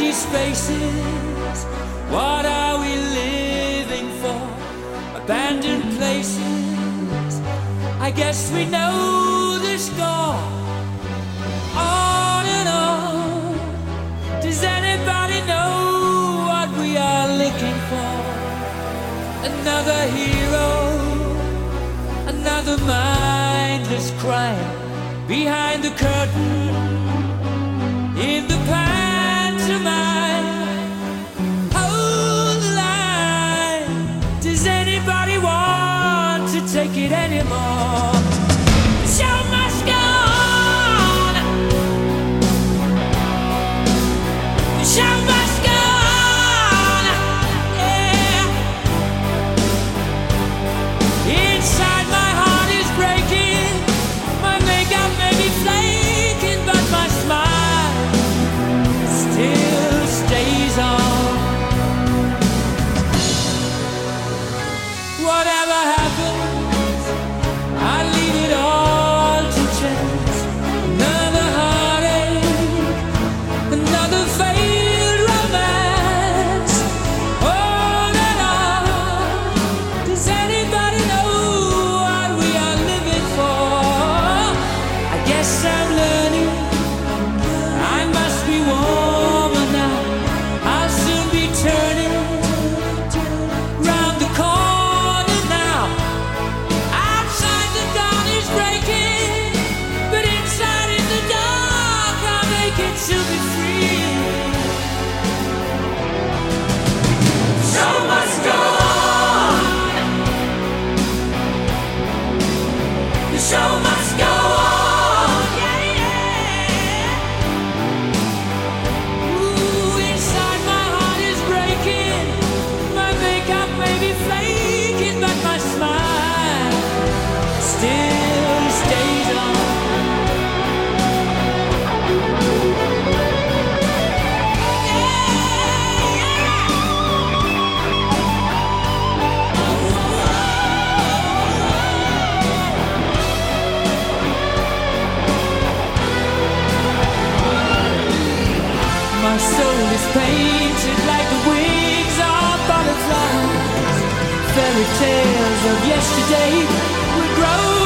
empty spaces. What are we living for? Abandoned places. I guess we know the score. On and on. Does anybody know what we are looking for? Another hero, another mindless crime behind the curtain in the pantomime. Hold the line. Does anybody want to take it anymore? The show must go on. The show must go on. Yeah. Inside my heart is breaking. My makeup may be flaking, but my smile still stays on. Whatever happens, I leave it all to chance. Another heartache, another failed romance. On and on. Does anybody know what we are living for? I guess I'm learning. I must be warmer now. I'll soon be turning round the corner now. Outside the dawn is breaking, but inside in the dark I'm aching to be free. Show must go on. The show must go on. Yeah, yeah. Ooh, inside my heart is breaking. My makeup may be flaking, but my smile still stays on. My soul is painted like the wings of butterflies. Fairy tales of yesterday will grow